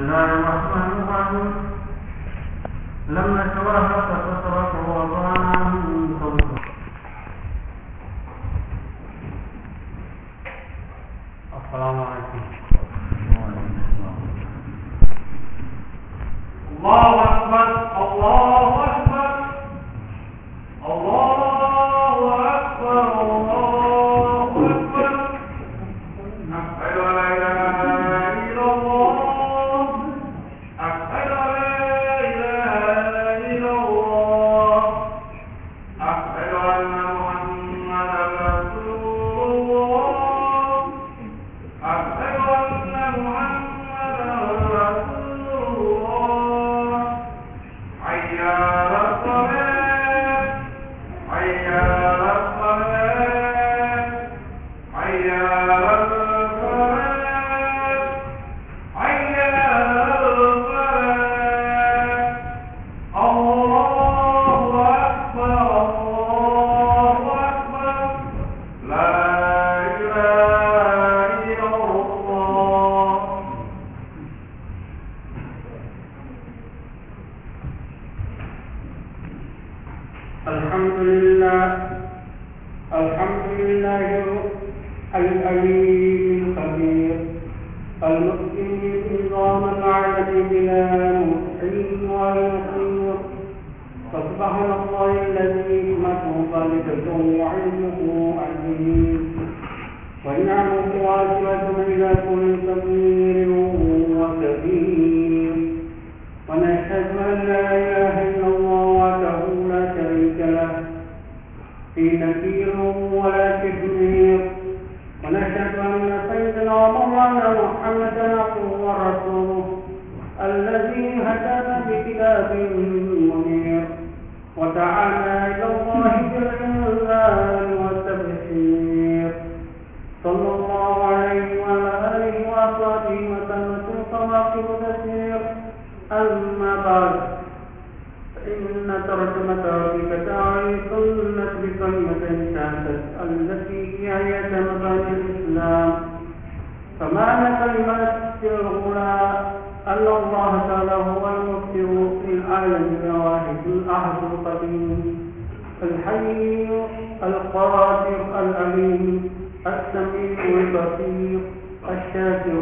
الله الرحمن الرحيم لما توافق فتركه وطعن عنه صوته. السلام عليكم. الله أكبر الله أكبر الله أكبر الله أكبر أشهد أن لا إله إلا الله أشهد أن لا إله إلا الله أشهد أن محمدا رسول الله أشهد أن محمدا رسول الله حي على الصلاة حي على الصلاة حي على الصلاة حي على الصلاة الله أكبر الله أكبر لا إله إلا الله. الحمد لله العليم الخبير المحيي نظام العالم بلا محيي ويصير. فسبحان الله الذي حكمته خالقة وعلمه عزيز ونعمه واسعة إلى كل صغير وكبير. ونشهد أن لا إله إلا الله وحده لا شريك له في نكير ولا تكبير. ونشهد أن سيدنا ومولانا محمدا عبده ورسوله الذي هدانا بكتاب منير ودعانا إلى الله بالإنذار والتبشير. صلى الله عليه وعلى آله وصحبه وسلم صلوات تسير. أما بعد فإن ترجمة ربك تعالى سنة بكلمة شهدت التي هي مبادئ الإسلام. فمعنى كلمة الأولى أن الله تعالى هو المبدع في العالم الواحد الأحد القديم الحي القادر العليم السميع البصير الشاكر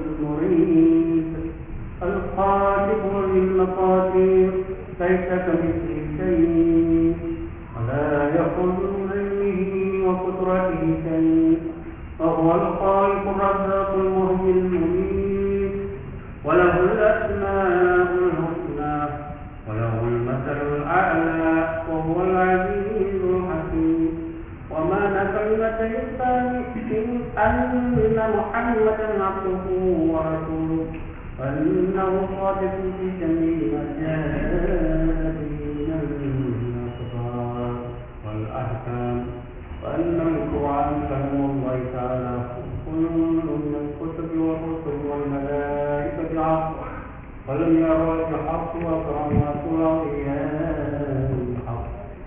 المريد القادر للمقادير ليس كمثله شيء ولا يخرج من علمه وقدرته شيء وهو الخالق الرزاق المحيي المميت وله الأسماء الحسنى وله المثل الأعلى وهو العزيز الحكيم. ومعنى كلمة الثاني أن محمدا عبده ورسوله وأنه صادق في جميع ما جاء به من الأخبار والأحكام وأن القرآن كلام الله تعالى كل من الكتب والرسل والملائكة حق ولم يروا الحق وكرامة الأولياء الحق.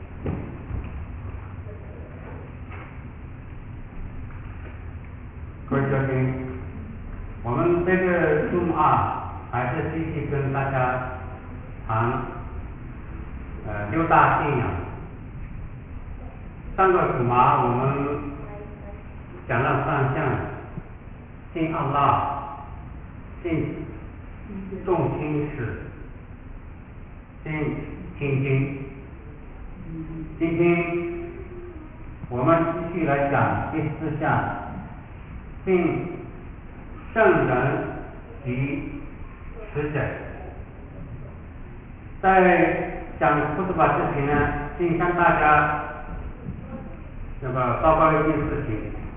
各位嘉宾，我们这个中还是继续跟大家谈六大信仰。上个古麻我们讲了3项，信安拉，信众亲史，信亲经。今天我们继续来讲第4项，信圣人及使者。在讲库特巴之前呢，先向大家报告一件事情，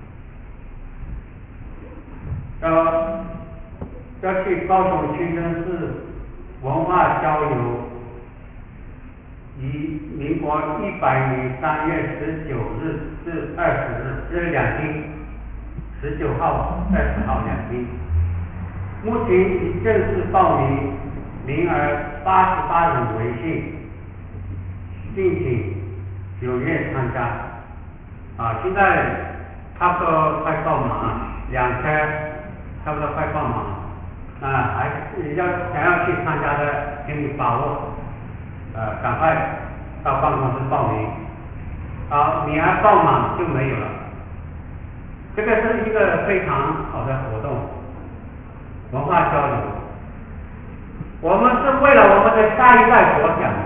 要去高雄清真寺文化交流，于民国100年3月19日至20日，这2天，19号、20号2天。目前已正式报名名额88人为限，敬请踊跃参加。现在差不多快爆满，2车差不多快爆满。 还是想要去参加的，请你把握，赶快到办公室报名。你还报满就没有了。这个是一个非常好的活动，文化交流。我们是为了我们的下一代着想。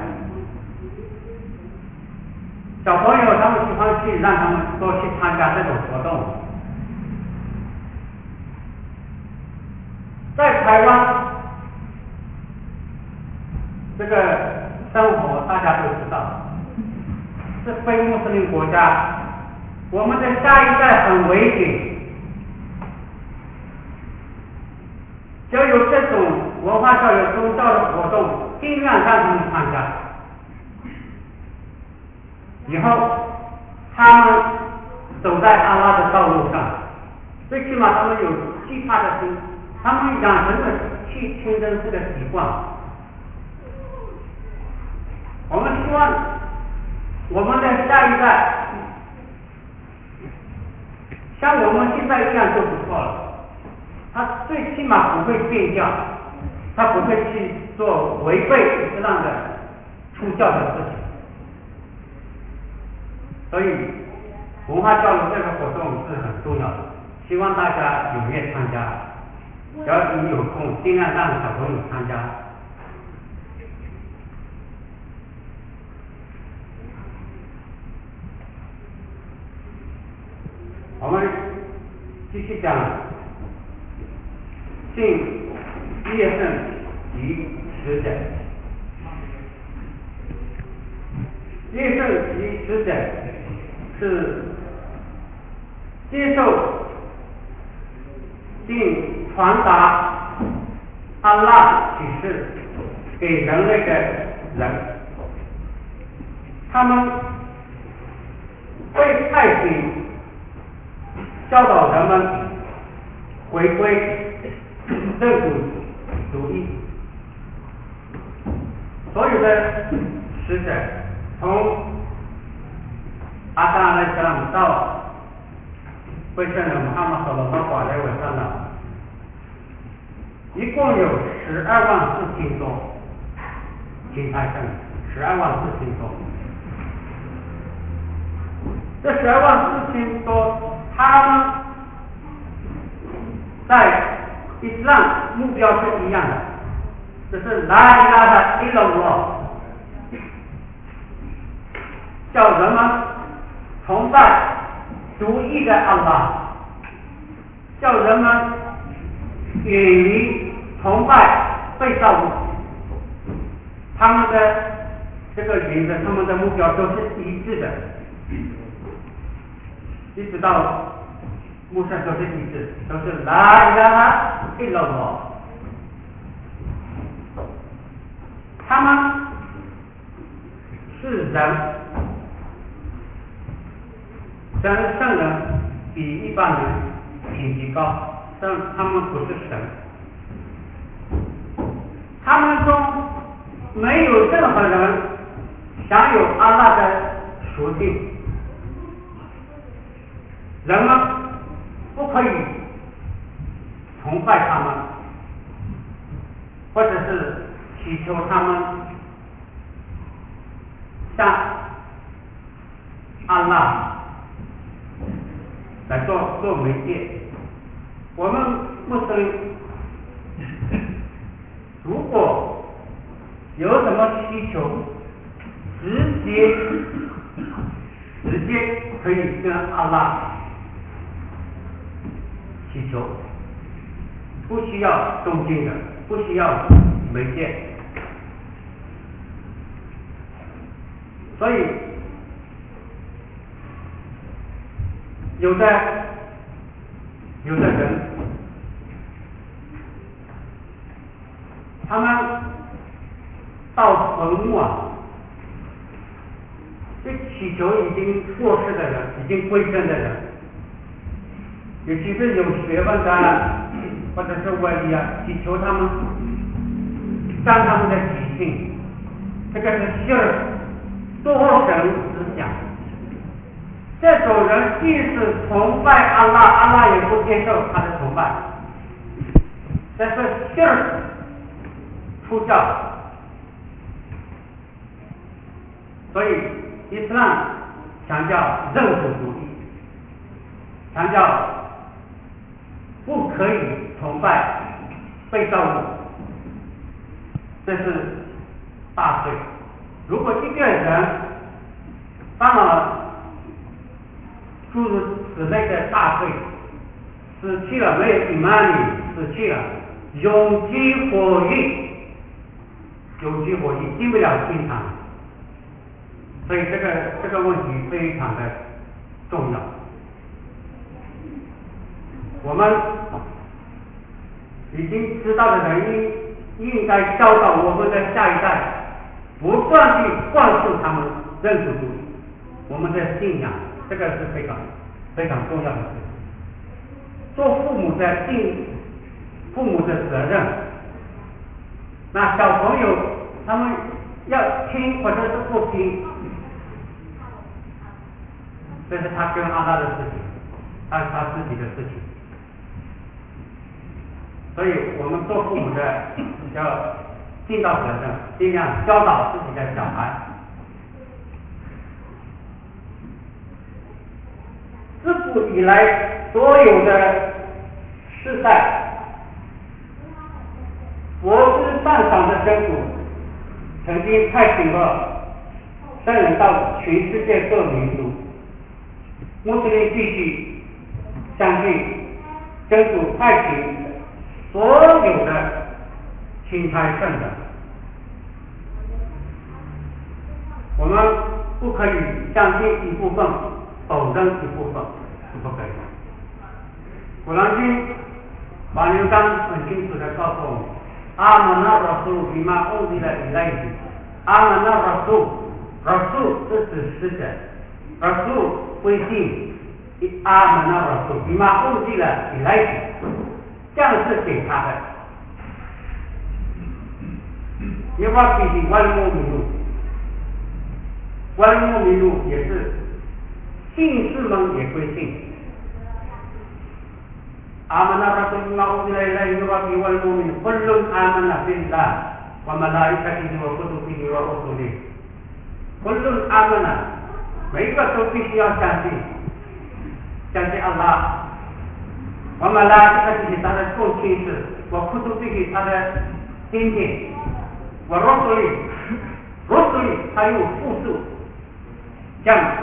小朋友他们喜欢去，让他们多去参加这种活动。在台湾，这个生活大家都知道，是非穆斯林国家，我们的下一代很危险。就有这种文化教育、宗教的活动，尽量让他们参加。以后他们走在阿拉的道路上，最起码他们有惧怕的心，他们养成了去清真寺的习惯。我们希望我们的下一代像我们现在一样就不错了。他最起码不会变教，他不会去做违背伊斯兰的出教的事情。所以文化交流这个活动是很重要的，希望大家踊跃参加。只要你有空，尽量让小朋友参加。我们继续讲信业圣及使者。业圣及使者是接受并传达安拉启示给人类的人，他们会派遣教导人们回归认主主义。所有的使者，从阿达阿莱斯拉姆到贵圣的穆罕默德·保莱维上的，一共有124000多金牌圣，124000多。这124000多，他们在伊斯兰目标是一样的，就是拉伊拉哈伊拉姆，叫人们崇拜独一的安拉，叫人们远离崇拜被造物。他们的这个原则，他们的目标都是一致的，一直到穆萨都是一致，都是拉伊拉哈伊拉姆。他们是人，圣人比一般人品级高，但他们不是神。他们中没有任何人享有阿拉的属性，人们不可以崇拜他们，或者是祈求他们向安拉来做媒介。我们穆斯林如果有什么需求，直接可以跟阿拉祈求，不需要中间的，不需要媒介。所以有的人，他们到坟墓去祈求已经过世的人，已经归真的人，尤其是有学问的或者是外力祈求他们将他们的体性，这个是多神思想。这种人即使崇拜阿拉，阿拉也不接受他的崇拜。 这是shirk出教，所以伊斯兰强调认识主义，强调不可以崇拜被造物，这是大罪。如果一个人犯了诸如此类的大罪，死去了，没有imani，死去了，永居火狱，进不了天堂。所以这个问题非常的重要。我们已经知道的人应该教导我们的下一代，不断地灌输他们认识主义，我们的信仰，这个是非常非常重要的事情。做父母的尽父母的责任，那小朋友他们要听或者是不听，这是他跟阿拉的事情，他自己的事情。所以我们做父母的要尽到责任，尽量教导自己的小孩。自古以来，所有的世代，佛之赞赏的真主曾经派遣过圣人到全世界各民族，穆斯林必须相信真主派遣所有的钦差圣人，我们不可以相信一部分，否认一部分，是不可以的。古兰经8章很清楚的告诉我们，阿曼那拉苏比玛欧迪的以来的，阿曼那拉苏是指使者，拉苏归信，阿曼那拉苏比玛欧迪的以来的，这样是给他的。因为毕竟万莫迷路也是信士们也归信。阿曼那拉苏比玛欧迪的以来的，因为比万莫迷路，分论阿曼那宾拉，我们来一下给你我不读给你我不读的，分论阿曼那，每一个都必须要相信阿拉。我们来这个是他的共亲事，我库图必须他的经典，我罗苏里还有复数，这样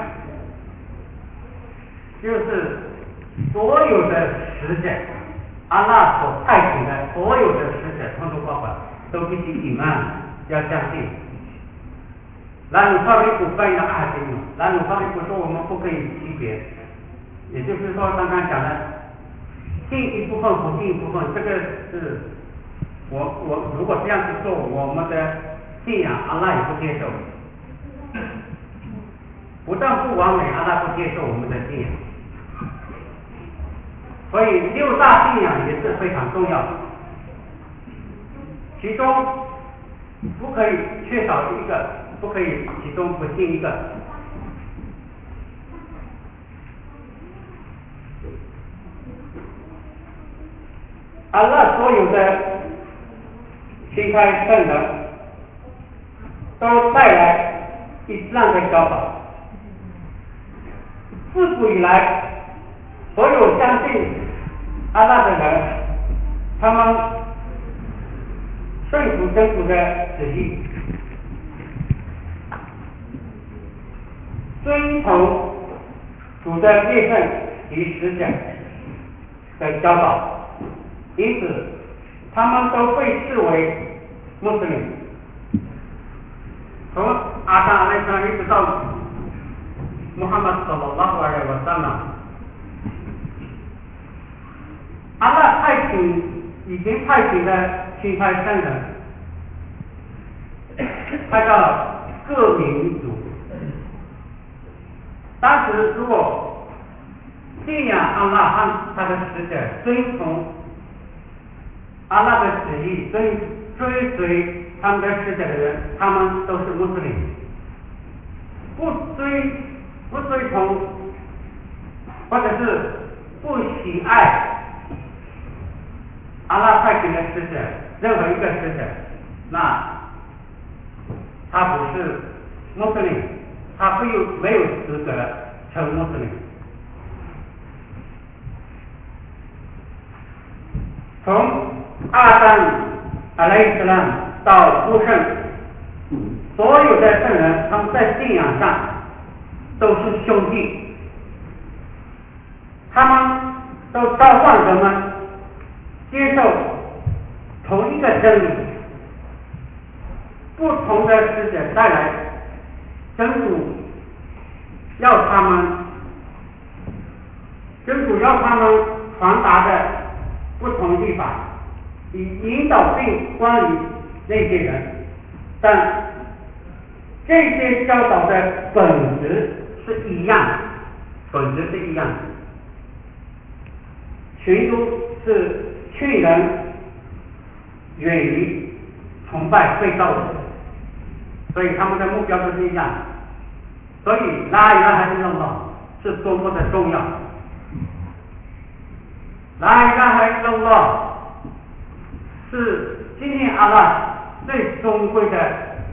就是所有的使者，阿拉所派遣的所有的使者，通通包括都必须以曼要相信。兰努法律不翻译的阿经，兰努法律不说我们不可以区别，也就是说刚刚讲的。信一部分不信一部分，这个是我如果这样子做，我们的信仰阿拉也不接受，不但不完美，阿拉不接受我们的信仰。所以6大信仰也是非常重要的，其中不可以缺少一个，不可以其中不信一个。阿拉所有的钦差圣人都带来伊斯兰的教导。自古以来，所有相信阿拉的人，他们顺服真主的旨意，遵从主的列圣及使者的教导。因此，他们都被视为穆斯林。从阿当阿莱斯一直到穆罕默德sallallahu alaihi wasallam，阿拉已经派遣的钦差圣人，派到了各民族。当时如果信仰阿拉和他的使者，遵从阿拉的旨意，追随他们的使者的人，他们都是穆斯林。不追从，或者是不喜爱阿拉派遣的使者，任何一个使者，那他不是穆斯林，他没有资格成穆斯林。从阿当阿莱伊斯兰到穆圣，所有的圣人，他们在信仰上都是兄弟，他们都召唤人们接受同一个真理。不同的使者带来，真主要他们传达的不同律法，以引导并关于那些人，但这些教导的本质是一样的，群都是劝人远离崇拜被造者，所以他们的目标都是一样的。所以拉伊拉哈伊拉拉是多么的重要。拉伊拉哈伊拉拉是纪念阿拉最尊贵的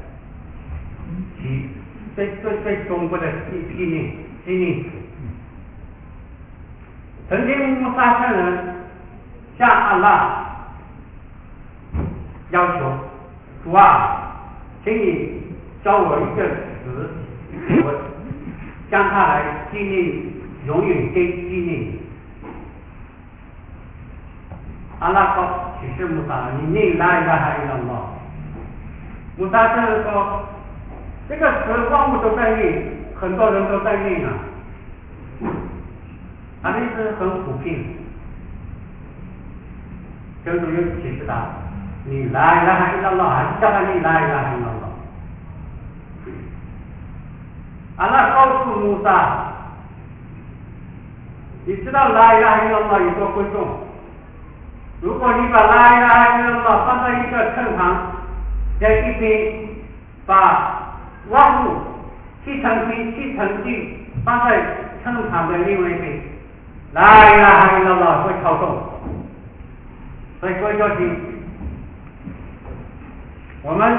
最尊贵的纪念。曾经穆萨圣人向阿拉要求，主啊，请你教我一个词，我将它来纪念，永远纪念你。阿拉说启示穆萨，你念拉伊拉哈伊拉拉。穆萨圣人说，这个词万物都在念，很多人都在念啊，他的意思很普遍。真主又启示他，你拉伊拉哈伊拉拉，还是叫他念拉伊拉哈伊拉拉。阿拉告诉穆萨，你知道拉伊拉哈伊拉拉有多贵重？如果你把拉伊拉哈伊拉拉放在一个秤旁，在一边把万物七成平七成地放在秤旁的另外一边，拉伊拉哈伊拉拉会超重。所以各位教亲，我们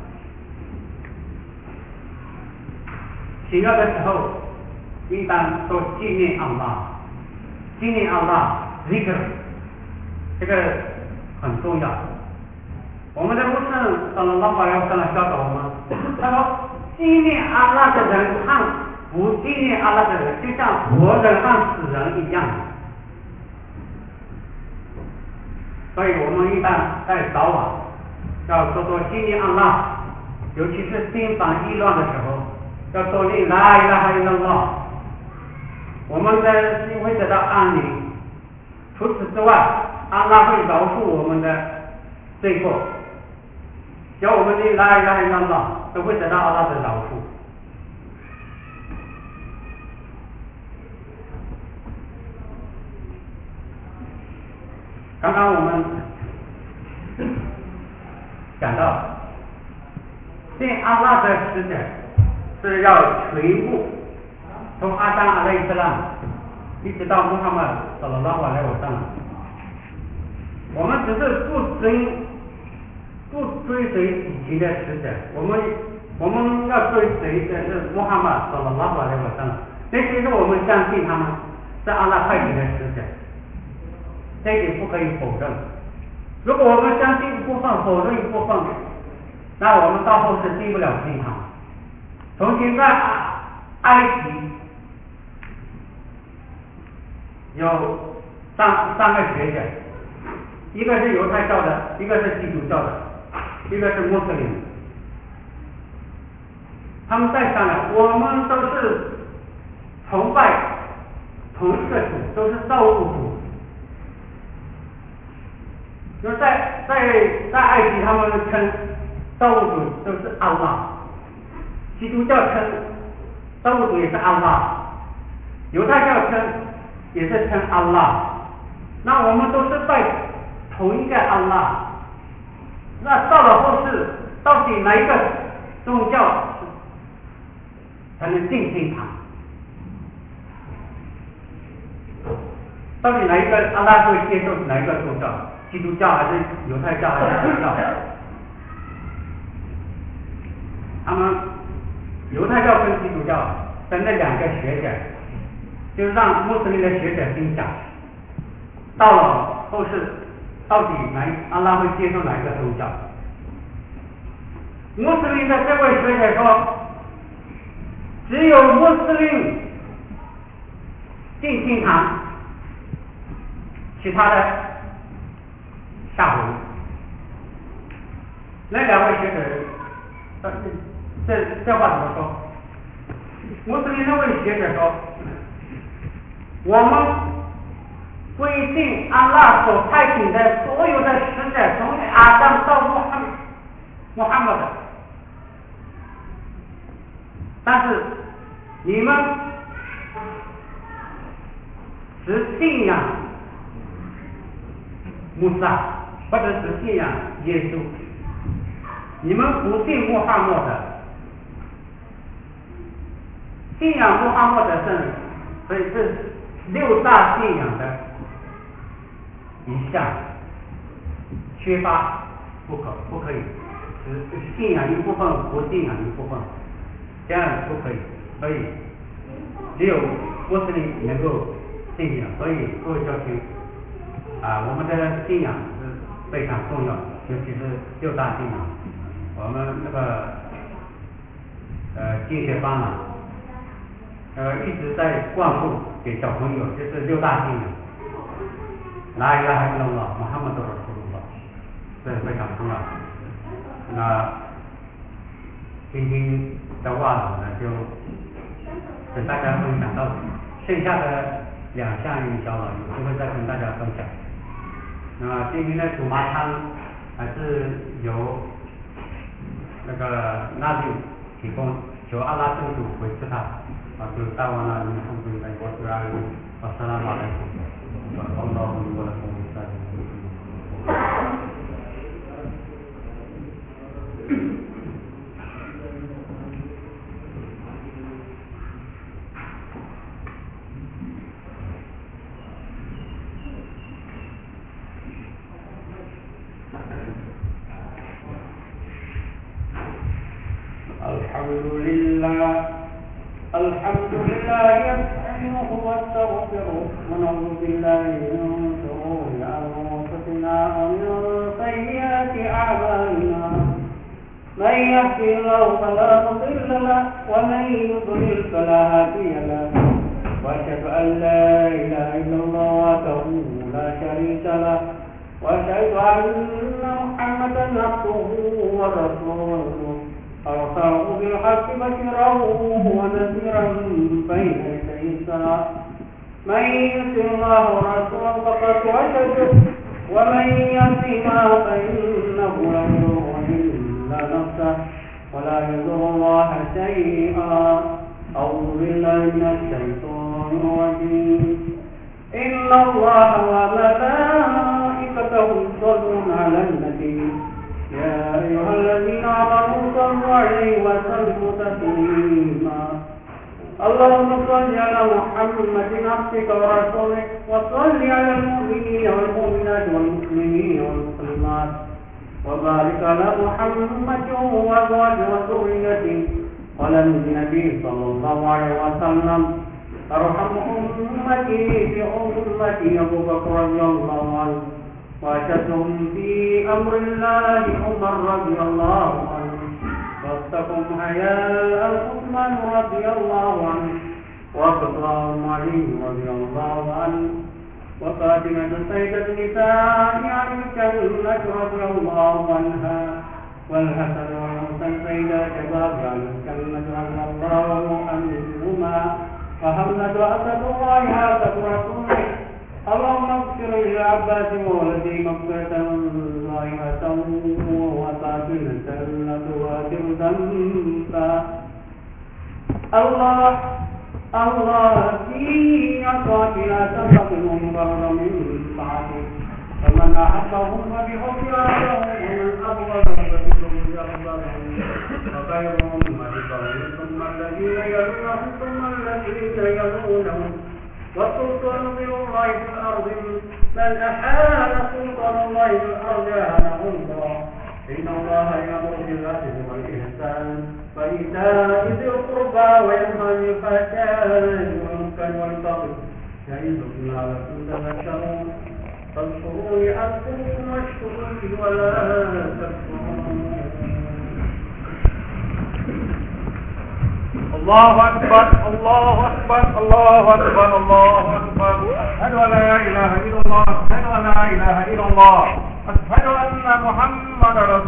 祈祷的时候，应当多纪念阿拉，zikr， 这个很重要。我们的牧师sallallahu alaihi wasallam教导我们，他说纪念阿拉的人和不纪念阿拉的人，就像活人和死人一样。所以我们一般在早晚要多多纪念阿拉，尤其是心烦意乱的时候，要多念拉伊拉哈伊拉拉，我们的心会得到安宁。除此之外，阿拉会饶恕我们的罪过，只要我们念拉伊拉哈伊拉拉，都会得到阿拉的饶恕。刚刚我们讲到，信阿拉的使者是要全部从阿当阿莱伊斯兰一直到穆罕默德sallallahu alaihi wasallam，我们只是不追随以前的使者，我们要追随的是穆罕默德sallallahu alaihi wasallam，那些是我们相信他们是阿拉派遣的使者。这一点不可以否认。如果我们相信一部分，否认一部分，那我们到后是进不了天堂。从前在埃及有三个学者，一个是犹太教的，一个是基督教的，一个是穆斯林。他们在商量，我们都是崇拜同一个主，都是造物主。就是在埃及，他们称造物主都是阿拉，基督教称造物主也是阿拉，犹太教称也是称阿拉，那我们都是拜同一个阿拉。那到了后世，到底哪一个宗教才能进天堂？到底哪一个阿拉会接受哪一个宗教？ 基督教还是犹太教还是什么教？他们犹太教跟基督教的那两个学者，就让穆斯林的学者心想，到了后世，到底阿拉会接受哪一个宗教？穆斯林的这位学者说，只有穆斯林进天堂，其他的下回。那两位学者，这话怎么说？穆斯林那位学者说，我们归信安拉所派遣的所有的使者，从阿当到穆罕默德，但是你们只信仰穆萨，或者只信仰耶稣，你们不信穆罕默德。信仰穆罕默德圣人，所以是六大信仰的一项，缺乏不可以，只信仰一部分，不信仰一部分，这样不可以。所以只有穆斯林能够信仰。所以各位教亲我们的信仰是非常重要的，尤其是六大信仰。我们那个进学班一直在灌输给小朋友，就是六大信仰，la ilaha illallah Muhammadur Rasulullah，这非常重要。那今天的话呢，就跟大家分享到剩下的两项营销了，有机会再跟大家分享。那今天的主麻汤还是由那个纳比提供，求阿拉真主维持他。就大完了，你后面再给我说啊，阿拉马来说，Allah wa lakum الحمد لله نستعينه ونستغفره ونعوذ بالله من شرور انفسنا ومن سيئات اعمالنا من يهده الله فلا مضل له ومن يضلل فلا هادي له واشهد ان لا اله الا الله وحده لا شريك له واشهد ان محمدا عبده ورسوله أرسله بالحق بشيرا ونذيرا بين يدي الساعة من يطع الله ورسوله فقد رشد ومن يعصهما فإنه لا يضر إلا نفسه ولا يضر الله شيئا أعوذ بالله من الشيطان الرجيم إن الله وملائكته يصلون على النبي يا أيها الذين آمنوا صلوا عليه وسلموا تسليما اللهم صل على محمد عبدك ورسولك وصل على المؤمنين والمؤمنات والمسلمين والمسلمات وبارك على محمد وأزواجه وذريته وعلى النبي صلى الله عليه وسلم أرحم أمتي في أمتي أبو بكر رضي الله عنه وأشدهم في أمر الله عمر رضي الله عنه وأصدقهم حياء عثمان رضي الله عنه وأكبرهم علي رضي الله عنه وفاطمة سيدة النساء عن الجنة رضي الله عنها والحسن والحسن سيدا شباب عن الجنة رضي الله عنهما وحمزة أسد الله عاتق رسوله اللهم اغفر للعباس وولدي مغفرة ظاهرة وباطنة لا تغادر ذنبا الله في عطاك لا تنتقم ضر من طاعتك فمن أحبهم فبحب أحبهم ومن أبغضهم فبحب أبغضهم وخيرهم مرضهم ثم الذين يلونهم ثم الذين يلونهم والسلطان من الله في الأرض من أحال سلطان الله في الأرض أهانه الله إن الله يأمر بالعدل والإحسان وإيتاء ذي القربى وينهى عن الفحشاء والمنكر والبغي يعظكم لعلكم تذكرون فاذكروني أذكركم واشكروا لي ولا تكفرون. الله أكبر الله أكبر الله أكبر الله أكبر. أشهد أن لا إله إلا الله أشهد أن لا إله إلا الله أشهد أن محمدا رسول الله.